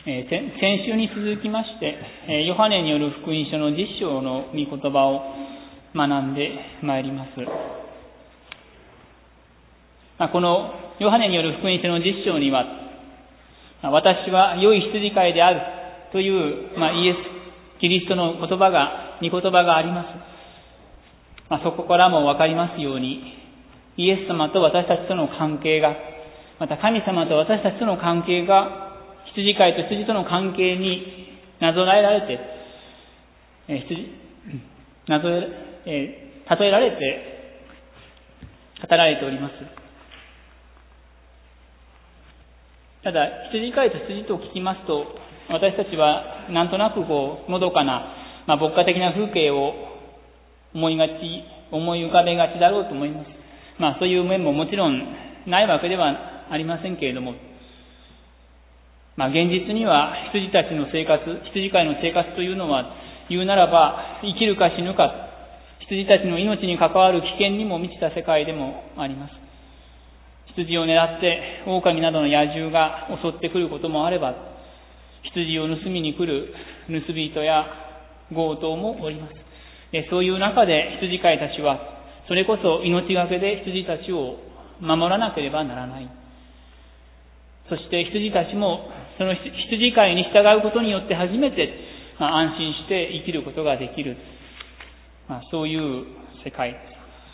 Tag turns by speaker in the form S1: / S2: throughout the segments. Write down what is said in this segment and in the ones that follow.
S1: 先週に続きまして、ヨハネによる福音書の10章の御言葉を学んでまいります。このヨハネによる福音書の10章には、私は良い羊飼いであるという、イエス・キリストの御言葉があります。そこからもわかりますように、イエス様と私たちとの関係が、また神様と私たちとの関係が、羊飼いと羊との関係に例えられて語られております。ただ、羊飼いと羊と聞きますと、私たちはなんとなくのどかな、牧歌的な風景を思い浮かべがちだろうと思います。そういう面ももちろんないわけではありませんけれども、現実には羊飼いの生活というのは、言うならば生きるか死ぬか、羊たちの命に関わる危険にも満ちた世界でもあります。羊を狙って狼などの野獣が襲ってくることもあれば、羊を盗みに来る盗人や強盗もおります。そういう中で羊飼いたちは、それこそ命がけで羊たちを守らなければならない。そして羊たちもその羊飼いに従うことによって初めて安心して生きることができる、そういう世界です。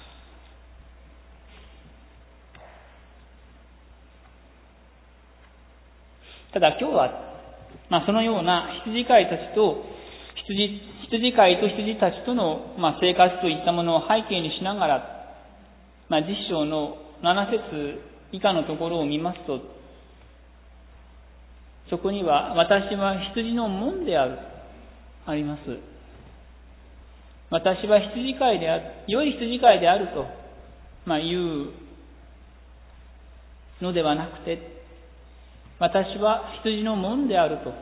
S1: ただ今日は、そのような羊飼いたちと羊飼いと羊たちとの、生活といったものを背景にしながら、10章の7節以下のところを見ますと、そこには私は羊の門であるあります。私は羊飼いである、良い羊飼いであると、いうのではなくて、私は羊の門であると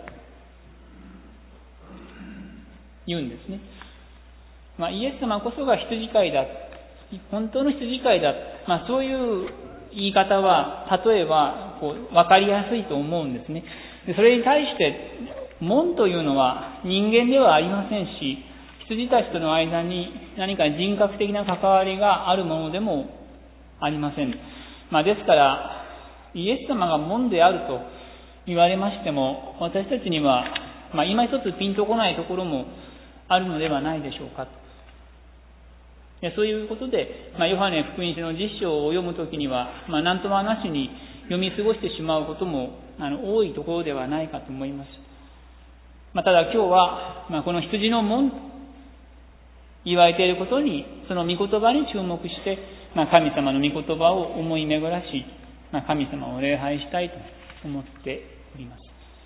S1: 言うんですね。イエス様こそが羊飼いだ、本当の羊飼いだ、そういう言い方は例えば分かりやすいと思うんですね。それに対して門というのは人間ではありませんし、羊たちとの間に何か人格的な関わりがあるものでもありません。ですからイエス様が門であると言われましても、私たちには、今一つピンとこないところもあるのではないでしょうか。そういうことで、ヨハネ福音書の10章を読むときには、何ともなしに読み過ごしてしまうことも多いところではないかと思います。ただ今日は、この羊の門言われていることに、その御言葉に注目して、神様の御言葉を思い巡らし、神様を礼拝したいと思っております。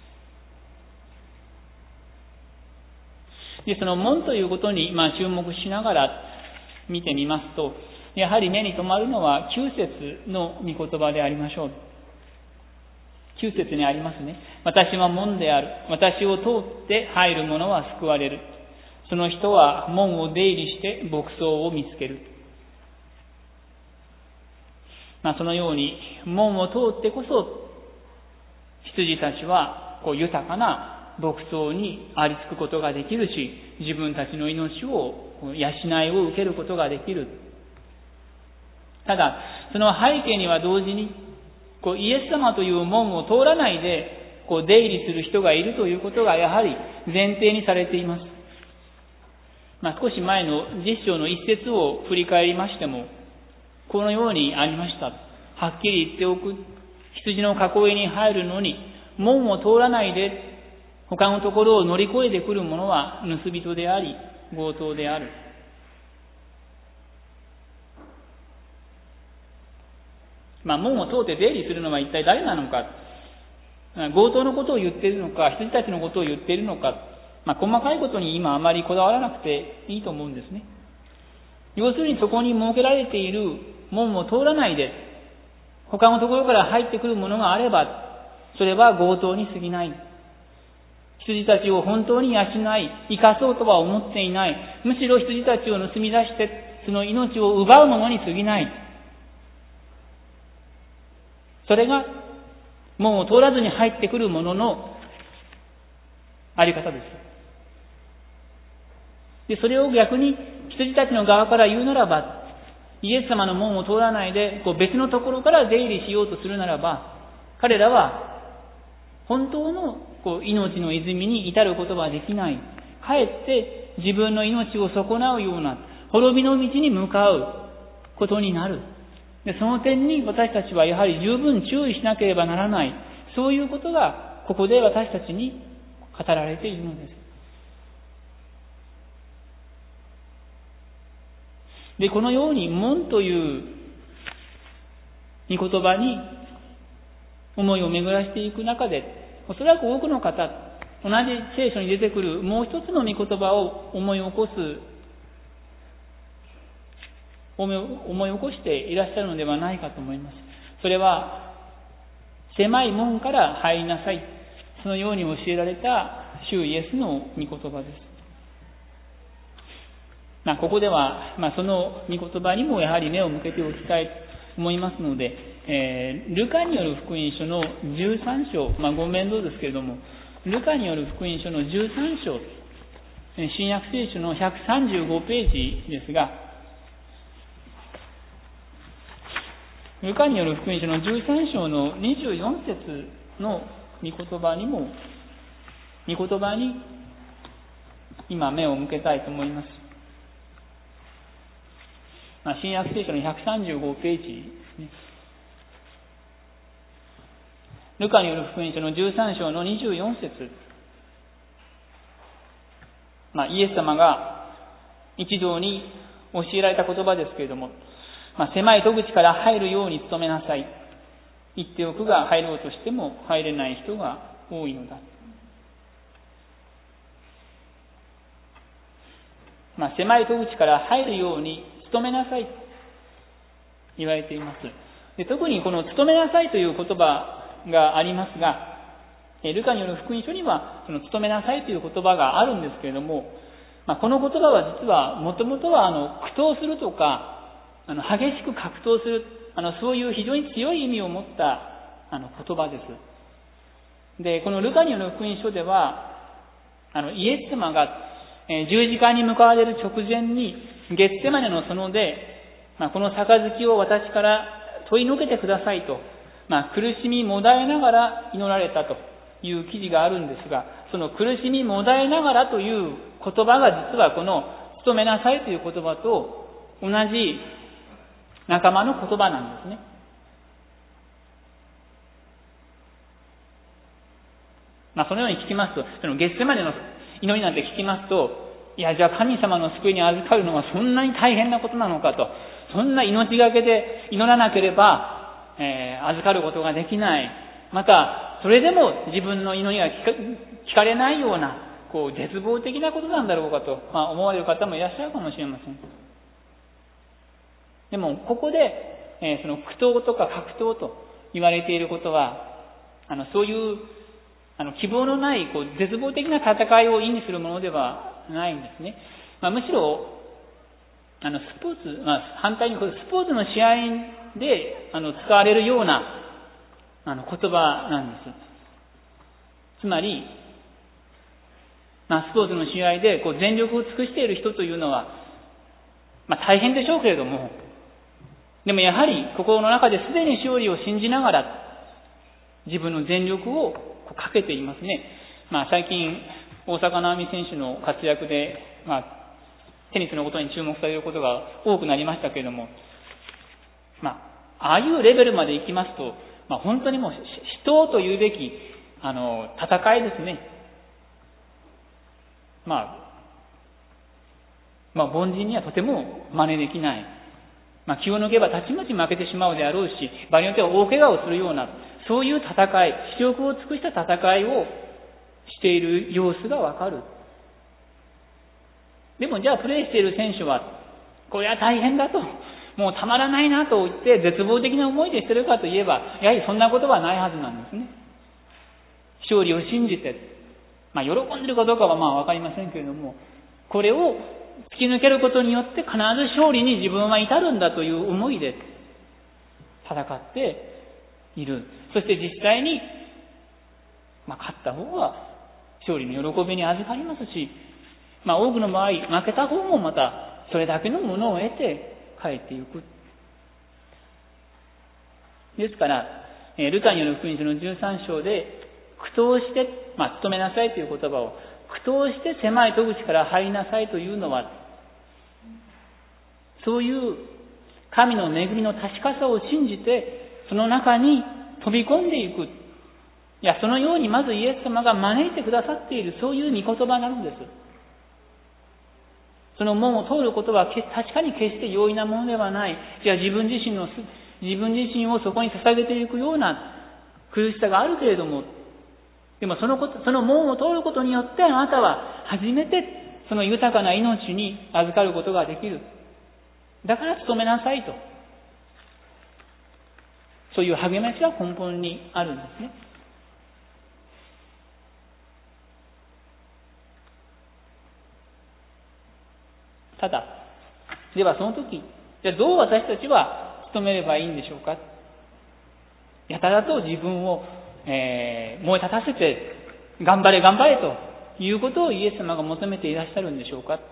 S1: で、その門ということに注目しながら見てみますと、やはり目に留まるのは9節の御言葉でありましょう。9節にありますね。私は門である。私を通って入る者は救われる。その人は門を出入りして牧草を見つける。そのように門を通ってこそ羊たちは豊かな牧草にありつくことができるし、自分たちの命を養いを受けることができる。ただその背景には同時にイエス様という門を通らないで出入りする人がいるということがやはり前提にされています。少し前の10章の一節を振り返りましても、このようにありました。はっきり言っておく。羊の囲いに入るのに門を通らないで他のところを乗り越えてくる者は盗人であり強盗である。門を通って出入りするのは一体誰なのか、強盗のことを言っているのか、羊たちのことを言っているのか、細かいことに今あまりこだわらなくていいと思うんですね。要するにそこに設けられている門を通らないで他のところから入ってくるものがあれば、それは強盗に過ぎない。羊たちを本当に養い生かそうとは思っていない。むしろ羊たちを盗み出してその命を奪うものに過ぎない。それが門を通らずに入ってくるもののあり方です。で、それを逆に羊たちの側から言うならば、イエス様の門を通らないで別のところから出入りしようとするならば、彼らは本当の命の泉に至ることはできない。かえって自分の命を損なうような滅びの道に向かうことになる。で、その点に私たちはやはり十分注意しなければならない。そういうことがここで私たちに語られているのです。で、このように門という御言葉に思いを巡らしていく中で、おそらく多くの方、同じ聖書に出てくるもう一つの御言葉を思い起こしていらっしゃるのではないかと思います。それは、狭い門から入りなさい。そのように教えられた主イエスの御言葉です。ここでは、その御言葉にもやはり目を向けておきたいと思いますので、ルカによる福音書の13章、ご面倒ですけれども、ルカによる福音書の13章、新約聖書の135ページですが、ルカによる福音書の13章の24節の御言葉に今目を向けたいと思います。新約聖書の135ページですね。ルカによる福音書の13章の24節。イエス様が一堂に教えられた言葉ですけれども、狭い戸口から入るように努めなさい。言っておくが、入ろうとしても入れない人が多いのだ。狭い戸口から入るように努めなさいと言われています。で、特にこの努めなさいという言葉がありますが、ルカによる福音書にはその努めなさいという言葉があるんですけれども、この言葉は実はもともとは苦闘するとか激しく格闘するそういう非常に強い意味を持った言葉です。で、このルカによる福音書ではイエス様が十字架に向かわれる直前にゲッセマネの園で、この杯を私から取り除けてくださいと、苦しみもだえながら祈られたという記事があるんですが、その苦しみもだえながらという言葉が実はこの努めなさいという言葉と同じ仲間の言葉なんですね。そのように聞きますと、そのゲッセマネの祈りなんて聞きますと、じゃあ神様の救いに預かるのはそんなに大変なことなのかと、そんな命がけで祈らなければ、預かることができない。また、それでも自分の祈りが聞かれないような、絶望的なことなんだろうかと、思われる方もいらっしゃるかもしれません。でも、ここで、その苦闘とか格闘と言われていることは、そういう希望のない絶望的な戦いを意味するものではないんですね。むしろスポーツ、反対にスポーツの試合で使われるような言葉なんです。つまり、スポーツの試合で全力を尽くしている人というのは、大変でしょうけれども、でもやはり心の中ですでに勝利を信じながら自分の全力をかけていますね。最近大坂なおみ選手の活躍で、テニスのことに注目されることが多くなりましたけれども、ああいうレベルまで行きますと、本当にもう死闘というべき戦いですね。凡人にはとても真似できない。気を抜けばたちまち負けてしまうであろうし、場合によっては大怪我をするような、そういう戦い、死力を尽くした戦いをしている様子がわかる。でもじゃあプレーしている選手は、これは大変だと、もうたまらないなと言って絶望的な思いでしているかといえば、やはりそんなことはないはずなんですね。勝利を信じて、喜んでいるかどうかはわかりませんけれども、これを突き抜けることによって必ず勝利に自分は至るんだという思いで戦っている。そして実際に、勝った方は勝利の喜びに預かりますし、多くの場合、負けた方もまたそれだけのものを得て帰っていく。ですから、ルカによる福音書の13章で、苦闘して、努めなさいという言葉を、苦闘して狭い戸口から入りなさいというのは、そういう神の恵みの確かさを信じて、その中に飛び込んでいく。そのようにまずイエス様が招いてくださっている、そういう御言葉なのです。その門を通ることは確かに決して容易なものではない。自分自身をそこに捧げていくような苦しさがあるけれども、でもその門を通ることによってあなたは初めてその豊かな命に預かることができる。だから努めなさいと。そういう励ましが根本にあるんですね。ただ、ではその時、どう私たちは努めればいいんでしょうか。やたらと自分を、燃え立たせて頑張れということをイエス様が求めていらっしゃるんでしょうか。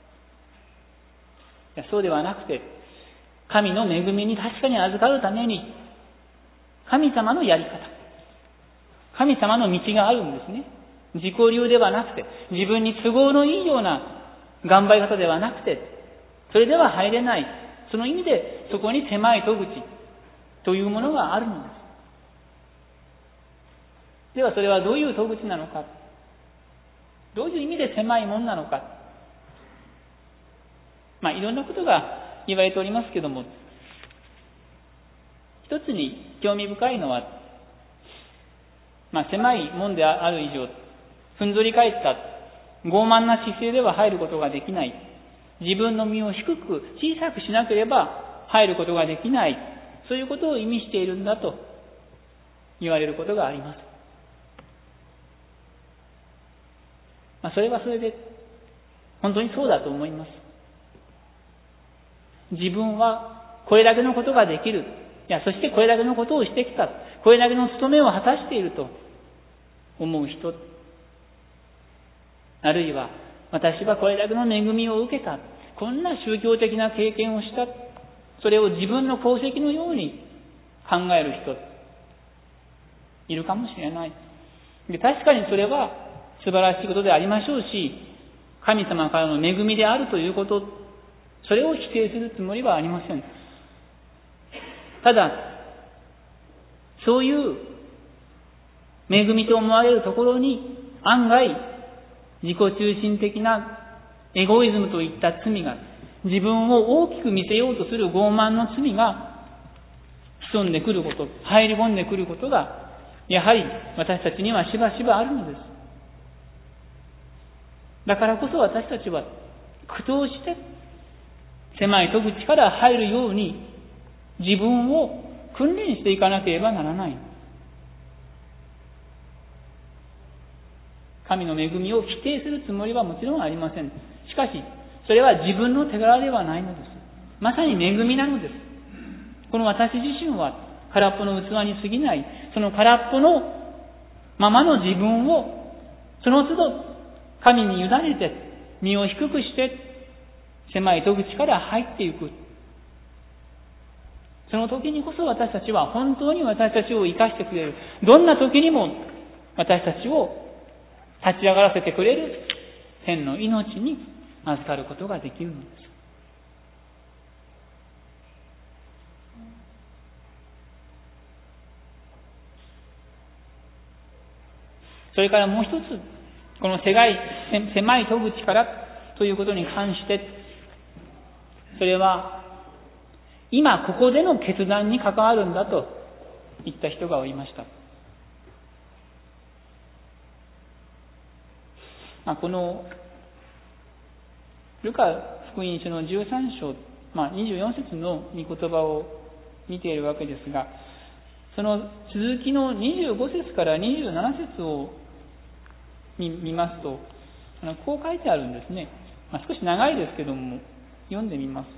S1: そうではなくて、神の恵みに確かに預かるために神様のやり方、神様の道があるんですね。自己流ではなくて、自分に都合のいいような頑張り方ではなくて、それでは入れない。その意味でそこに狭い戸口というものがあるのです。ではそれはどういう戸口なのか、どういう意味で狭いものなのか、いろんなことが言われておりますけども、一つに興味深いのは、狭いもんである以上、ふんぞり返った傲慢な姿勢では入ることができない。自分の身を低く小さくしなければ入ることができない。そういうことを意味しているんだと言われることがあります。それはそれで本当にそうだと思います。自分はこれだけのことができる。そしてこれだけのことをしてきた。これだけの務めを果たしていると思う人。あるいは、私はこれだけの恵みを受けた。こんな宗教的な経験をした。それを自分の功績のように考える人、いるかもしれない。で、確かにそれは素晴らしいことでありましょうし、神様からの恵みであるということ、それを否定するつもりはありません。ただ、そういう恵みと思われるところに案外自己中心的なエゴイズムといった罪が、自分を大きく見せようとする傲慢の罪が潜んでくること、入り込んでくることが、やはり私たちにはしばしばあるのです。だからこそ私たちは苦闘して狭い戸口から入るように自分を訓練していかなければならない。神の恵みを否定するつもりはもちろんありません。しかし、それは自分の手柄ではないのです。まさに恵みなのです。この私自身は空っぽの器に過ぎない、その空っぽのままの自分を、その都度神に委ねて、身を低くして、狭い戸口から入っていく。その時にこそ私たちは本当に私たちを生かしてくれる。どんな時にも私たちを立ち上がらせてくれる天の命に預かることができるのです。それからもう一つ、この狭い戸口からということに関して、それは今ここでの決断に関わるんだと言った人がおりました。このルカ福音書の13章、24節の御言葉を見ているわけですが、その続きの25節から27節を見ますと、こう書いてあるんですね。少し長いですけども読んでみます。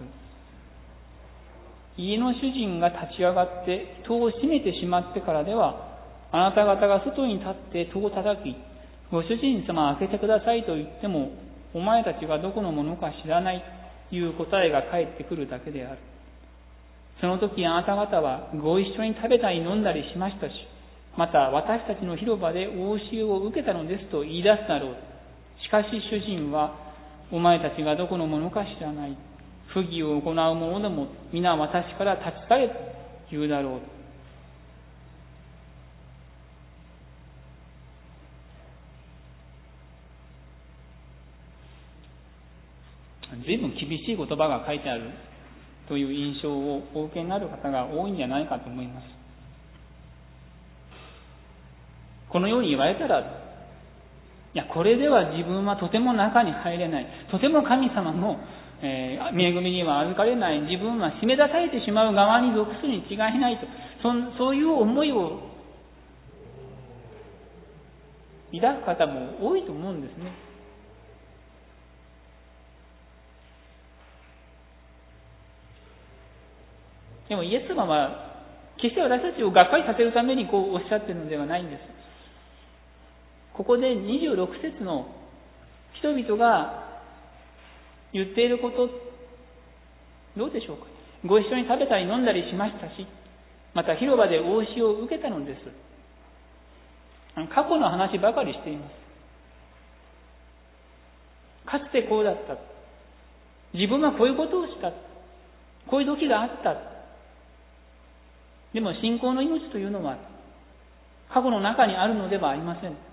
S1: 家の主人が立ち上がって戸を閉めてしまってからでは、あなた方が外に立って戸を叩き、 ご主人様開けてくださいと言っても、お前たちがどこのものか知らないという答えが返ってくるだけである。その時あなた方はご一緒に食べたり飲んだりしましたし、また私たちの広場でお教えを受けたのですと言い出すだろう。しかし主人は、お前たちがどこのものか知らない。不義を行う者ども、皆私から立ち去れと言うだろう。随分厳しい言葉が書いてあるという印象をお受けになる方が多いんじゃないかと思います。このように言われたら、いや、これでは自分はとても中に入れない。とても神様の、恵みには預かれない。自分は締め出されてしまう側に属するに違いないと。そういう思いを抱く方も多いと思うんですね。でもイエス様は決して私たちをがっかりさせるためにこうおっしゃっているのではないんです。ここで26節の人々が言っていること、どうでしょうか。ご一緒に食べたり飲んだりしましたし、また広場でお教えを受けたのです。過去の話ばかりしています。かつてこうだった。自分はこういうことをした。こういう時があった。でも信仰の命というのは過去の中にあるのではありません。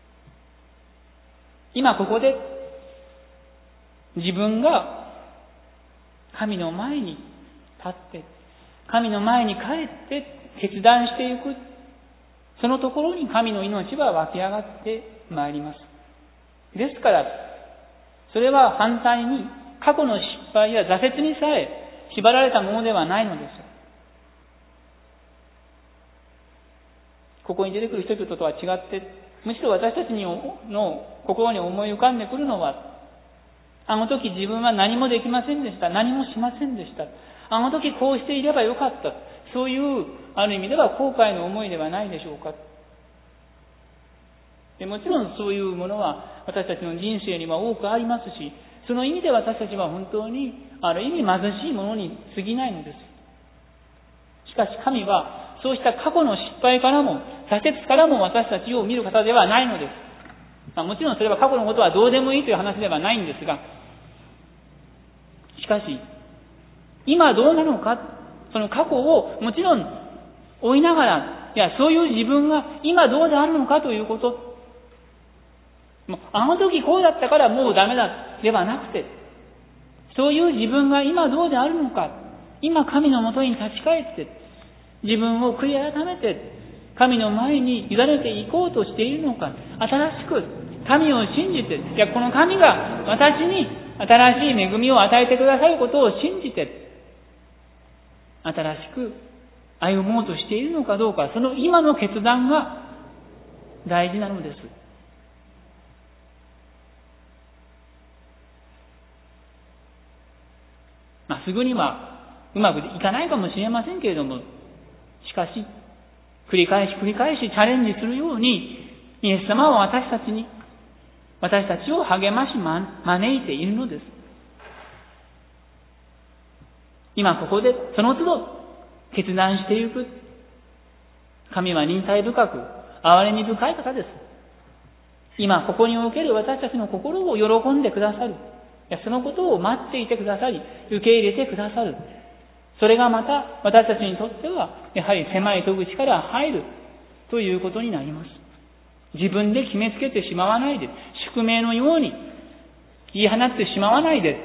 S1: 今ここで自分が神の前に立って神の前に帰って決断していく、そのところに神の命は湧き上がってまいります。ですからそれは反対に過去の失敗や挫折にさえ縛られたものではないのです。ここに出てくる人々とは違って、むしろ私たちの心に思い浮かんでくるのは、あの時自分は何もできませんでした。何もしませんでした。あの時こうしていればよかった。そういうある意味では後悔の思いではないでしょうか。でもちろんそういうものは私たちの人生には多くありますし、その意味で私たちは本当にある意味貧しいものに過ぎないのです。しかし神はそうした過去の失敗からも挫折からも私たちを見る方ではないのです。もちろんそれは過去のことはどうでもいいという話ではないんですが、しかし今どうなのか、その過去をもちろん追いながら、いやそういう自分が今どうであるのかということ、あの時こうだったからもうダメだではなくて、そういう自分が今どうであるのか、今神のもとに立ち返って自分を悔い改めて神の前に委ねていこうとしているのか、新しく神を信じて、いやこの神が私に新しい恵みを与えてくださることを信じて新しく歩もうとしているのかどうか、その今の決断が大事なのです。すぐにはうまくいかないかもしれませんけれども、しかし繰り返しチャレンジするようにイエス様は私たちを励まし招いているのです。今ここでその都度決断していく。神は忍耐深く憐れみ深い方です。今ここにおける私たちの心を喜んでくださる。そのことを待っていてくださり、受け入れてくださる。それがまた私たちにとってはやはり狭い戸口から入るということになります。自分で決めつけてしまわないで、宿命のように言い放ってしまわないで、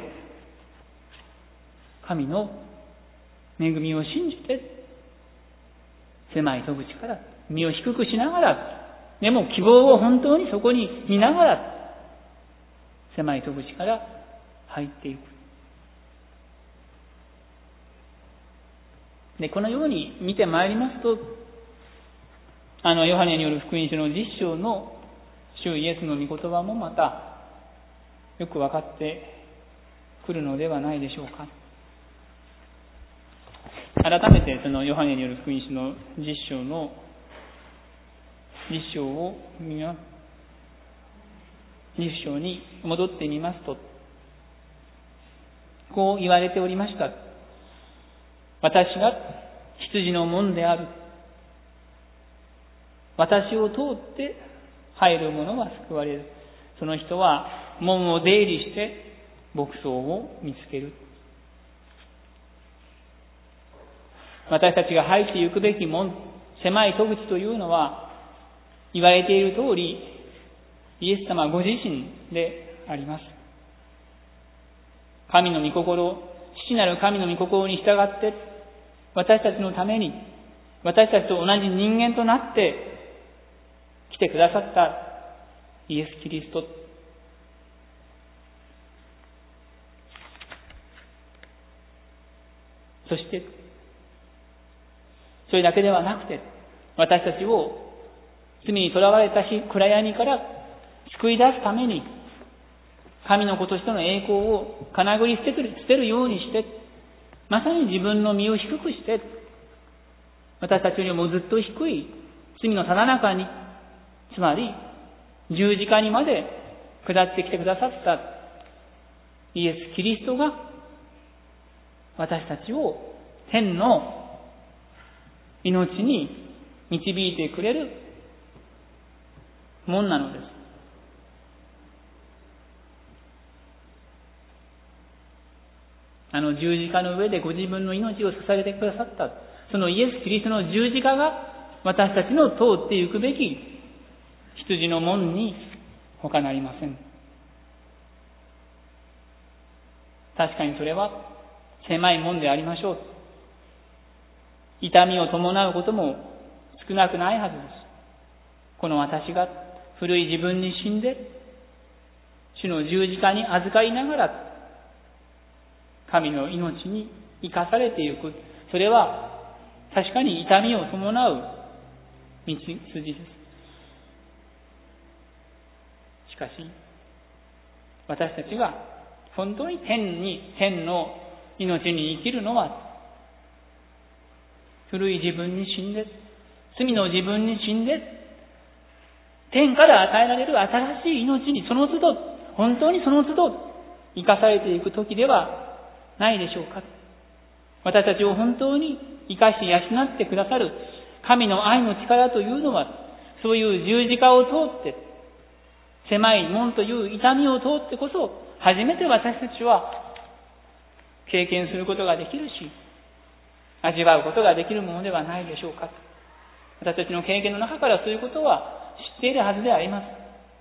S1: 神の恵みを信じて狭い戸口から身を低くしながら、でも希望を本当にそこに見ながら狭い戸口から入っていく。で、このように見てまいりますと、ヨハネによる福音書の10章の主イエスの御言葉もまたよく分かってくるのではないでしょうか。改めてそのヨハネによる福音書の10章を 10章に戻ってみますと、こう言われておりました。私が羊の門である。私を通って入る者は救われる。その人は門を出入りして牧草を見つける。私たちが入っていくべき門、狭い戸口というのは、言われている通り、イエス様ご自身であります。神の御心、父なる神の御心に従って、私たちのために、私たちと同じ人間となって来てくださったイエス・キリスト。そして、それだけではなくて、私たちを罪に囚われた暗闇から救い出すために、神の子としての栄光をかなぐり捨てるようにして、まさに自分の身を低くして、私たちよりもずっと低い罪のただ中に、つまり十字架にまで下ってきてくださったイエス・キリストが、私たちを天の命に導いてくれるもんなのです。十字架の上でご自分の命を捧げてくださった、そのイエス・キリストの十字架が私たちの通っていくべき羊の門に他なりません。確かにそれは狭い門でありましょう。痛みを伴うことも少なくないはずです。この私が古い自分に死んで、主の十字架に預かりながら、神の命に生かされていく。それは確かに痛みを伴う道筋です。しかし、私たちが本当に天の命に生きるのは、古い自分に死んで、罪の自分に死んで、天から与えられる新しい命にその都度、本当にその都度生かされていく時ではないでしょうか。私たちを本当に生かし養ってくださる神の愛の力というのは、そういう十字架を通って、狭い門という痛みを通ってこそ、初めて私たちは経験することができるし、味わうことができるものではないでしょうか。私たちの経験の中からそういうことは知っているはずであります。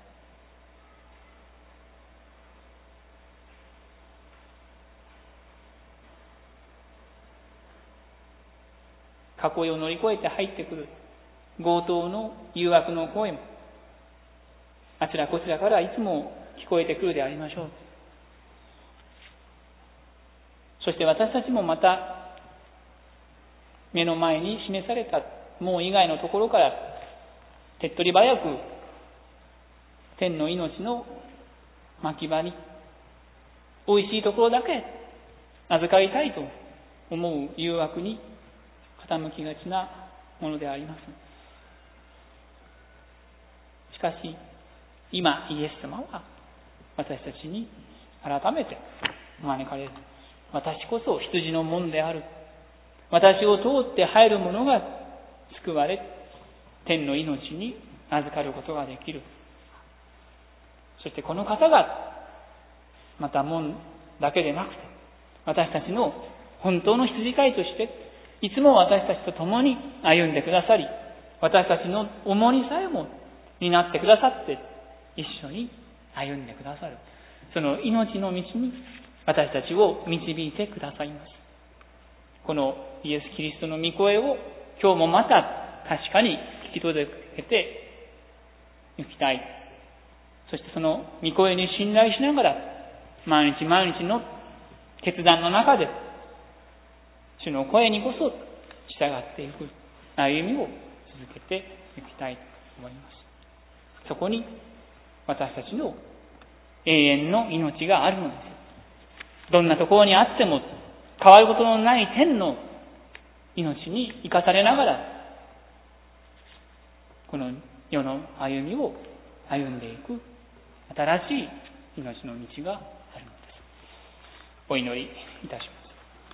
S1: 囲いを乗り越えて入ってくる強盗の誘惑の声も、あちらこちらからいつも聞こえてくるでありましょう。そして私たちもまた、目の前に示された門以外のところから手っ取り早く天の命の牧場においしいところだけ預かりたいと思う誘惑に傾きがちなものであります。しかし今イエス様は私たちに改めて招かれる。私こそ羊の門である。私を通って入る者が救われ、天の命に預かることができる。そしてこの方がまた門だけでなくて、私たちの本当の羊飼いとしていつも私たちと共に歩んでくださり、私たちの重荷さえも担ってくださって一緒に歩んでくださる。その命の道に私たちを導いてくださいます。このイエス・キリストの御声を今日もまた確かに聞き届けていきたい。そしてその御声に信頼しながら毎日毎日の決断の中で主の声にこそ従っていく歩みを続けていきたいと思います。そこに私たちの永遠の命があるのです。どんなところにあっても変わることのない天の命に生かされながらこの世の歩みを歩んでいく新しい命の道があるのです。お祈りいたします。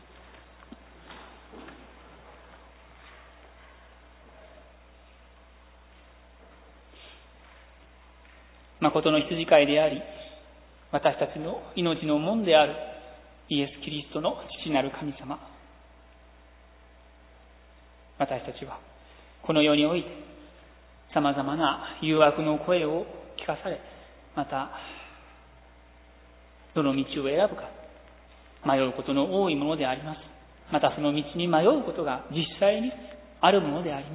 S1: 誠の羊飼いであり、私たちの命の門であるイエス・キリストの父なる神様、私たちはこの世においてさまざまな誘惑の声を聞かされ、またどの道を選ぶか迷うことの多いものであります。またその道に迷うことが実際にあるものであります。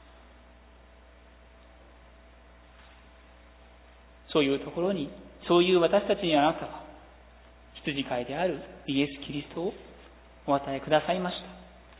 S1: そういうところに、そういう私たちにあなたは羊飼いであるイエス・キリストをお与えくださいました。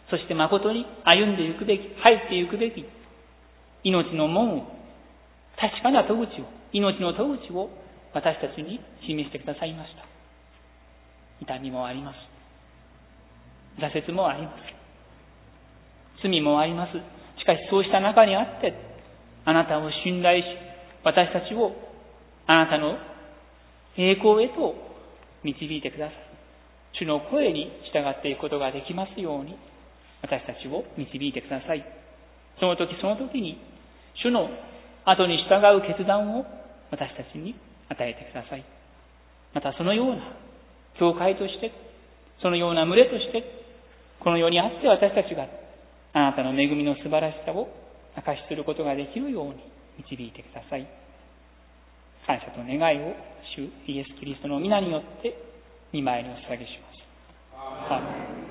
S1: そして誠に歩んでいくべき、入っていくべき命の門を、確かな戸口を、命の戸口を私たちに示してくださいました。痛みもあります。挫折もあります。罪もあります。しかしそうした中にあって、あなたを信頼し、私たちをあなたの栄光へと導いてください。主の声に従っていくことができますように、私たちを導いてください。その時その時に、主の後に従う決断を私たちに与えてください。またそのような教会として、そのような群れとして、この世にあって私たちがあなたの恵みの素晴らしさを証しすることができるように導いてください。感謝と願いを主イエス・キリストの皆によって御前にお捧げします。アーメン。